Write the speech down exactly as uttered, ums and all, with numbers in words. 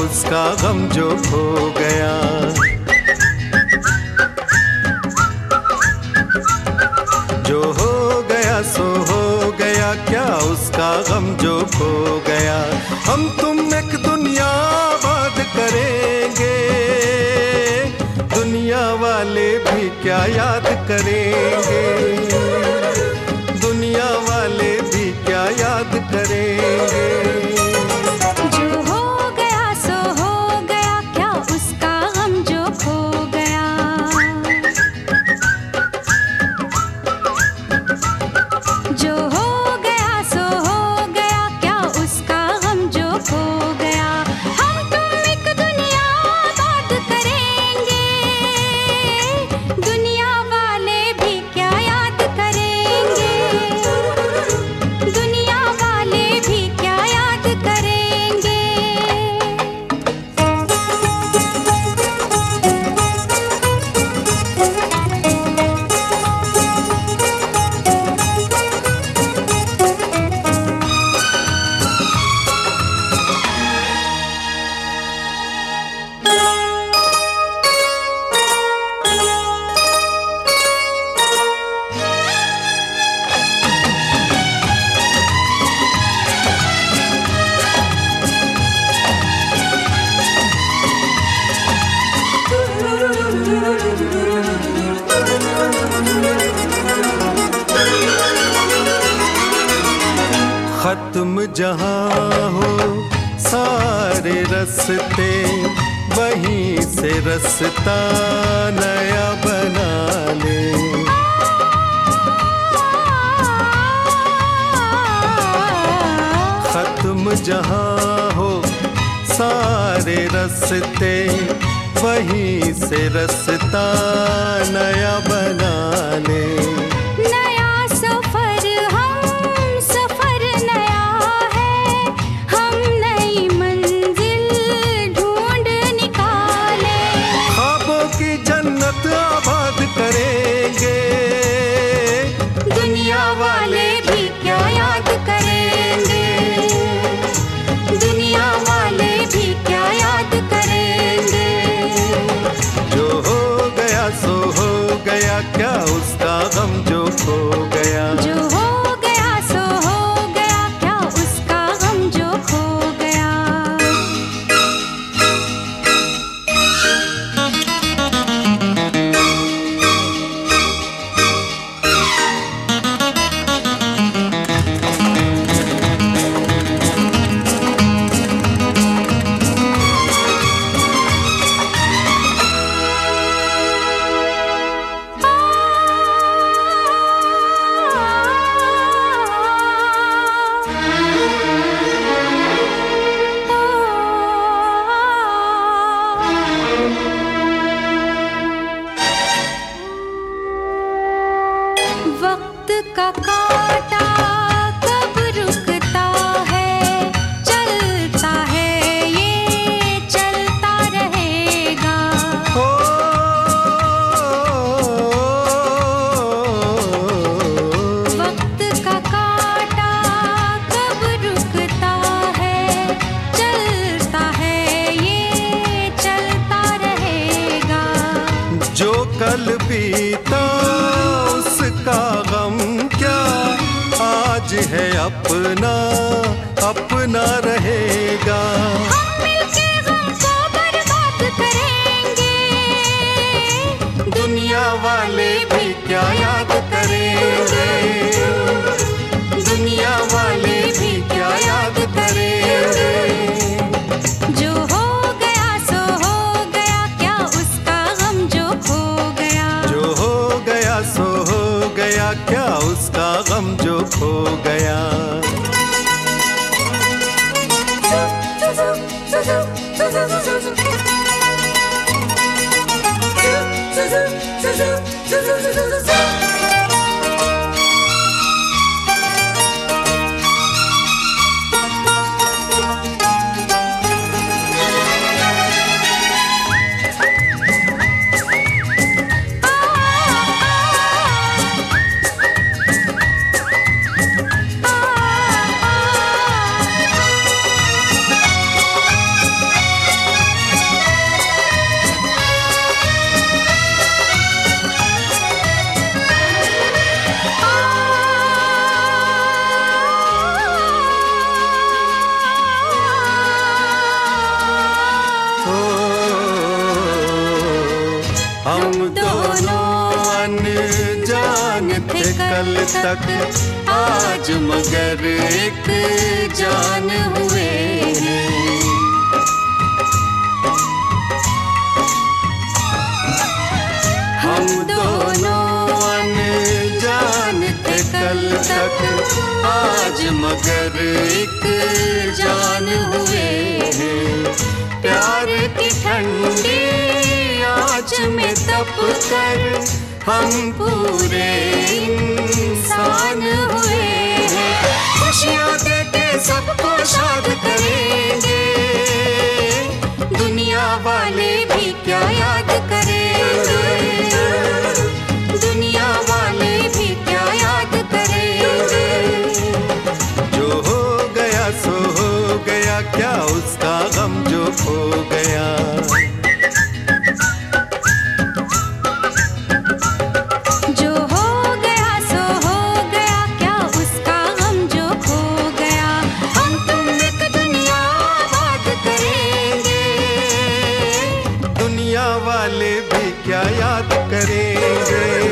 उसका गम जो खो गया। जो हो गया सो हो गया, क्या उसका गम जो खो गया। हम तुम एक दुनिया आबाद करेंगे, दुनिया वाले भी क्या याद करेंगे, दुनिया वाले भी क्या याद करेंगे। जो हो गया सो हो गया, क्या उसका गम जो खो गया। जो हो गया सो हो गया, क्या उसका गम जो खो गया। हम तुम एक दुनिया आबाद करेंगे, दुनिया वाले भी क्या याद करेंगे, दुनिया वाले भी क्या याद करेंगे। खत्म जहाँ हो सारे रस्ते, वहीं से रास्ता नया बना ले। खत्म जहाँ हो सारे रस्ते, वहीं से रास्ता नया बना ले। नया सफर हम सफर नया है, हम नई मंजिल ढूंढ निकाले। ख्वाबों की जन्नत आबाद करेंगे, दुनिया वाले भी क्या याद करेंगे, दुनिया वाले भी क्या याद करेंगे। जो हो गया सो हो गया, क्या उसका गम जो खो गया। जो हो गया सो हो गया, क्या उसका गम जो खो गया। वक्त का कांटा कब रुकता है, चलता है ये चलता रहेगा। हो वक्त का कांटा कब रुकता है, चलता है ये चलता रहेगा। जो कल बीता उसका गम क्या, आज है अपना अपना रहेगा। हम मिलके गम को बर्बाद करेंगे, दुनिया वाले भी क्या याद करेंगे, दुनिया वाले भी क्या याद करेंगे। जो हो गया सो हो गया, क्या उसका गम जो खो गया। जो हो गया सो हो गया, क्या उसका गम जो खो गया। थे कल तक, आज मगर एक जान हुए हैं। हम दोनों अनजान थे कल तक, आज मगर एक जान हुए हैं। प्यार की ठंडी आँच में तप कर हम पूरे इंसान हुए हैं। खुशियाँ देके सबको शाद करेंगे, दुनिया वाले भी क्या याद करेंगे, दुनिया वाले भी क्या याद करेंगे। जो हो गया सो हो गया, क्या उसका गम जो खो गया। जो हो गया सो हो गया, क्या उसका गम जो खो गया। हम तुम एक दुनिया आबाद करेंगे, दुनिया वाले भी क्या याद करेंगे।